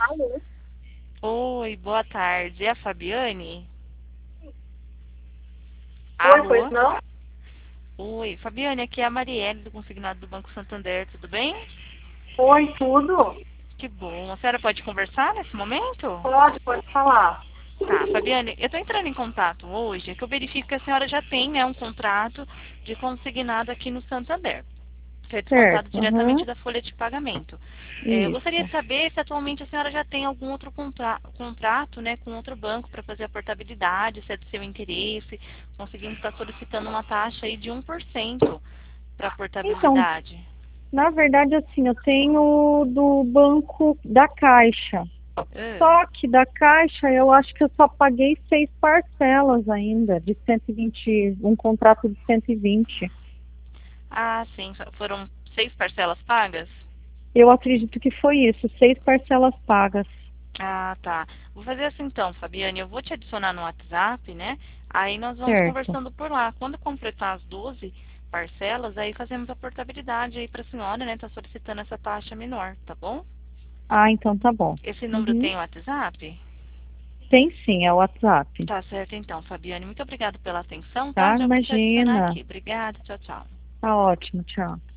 Alô? Oi, boa tarde. É a Fabiane? Oi, pois Alô? não? Oi, Fabiane, aqui é a Marielle do Consignado do Banco Santander, tudo bem? Oi, tudo? Que bom. A senhora pode conversar nesse momento? Pode falar. Tá, Fabiane, eu estou entrando em contato hoje, é que eu verifico que a senhora já tem, né, um contrato de consignado aqui no Santander, que é descontado Certo, diretamente aham. da folha de pagamento. Eu gostaria Isso. de saber se atualmente a senhora já tem algum outro contrato, né, com outro banco para fazer a portabilidade, se é do seu interesse. Conseguimos estar solicitando uma taxa aí de 1% para Então, portabilidade. na verdade, assim, eu tenho do banco da Caixa. Ah, Só que da Caixa eu acho que eu só paguei 6 parcelas ainda, de 120, um contrato de 120. sim, foram 6 parcelas pagas? Eu acredito que foi isso, 6 parcelas pagas. Ah, tá. Vou fazer assim então, Fabiane, eu vou te adicionar no WhatsApp, né? Aí nós vamos Certo. conversando por lá. Quando completar as 12 parcelas, aí fazemos a portabilidade aí pra senhora, né? Tá solicitando essa taxa menor, tá bom? Ah, então tá bom. Esse número Uhum. tem o WhatsApp? Tem sim, é o WhatsApp. Tá certo então, Fabiane. Muito obrigada pela atenção, tá? Tá? Já vou te adicionar Imagina. aqui. Obrigada, tchau, tchau. Tá ótimo, tchau.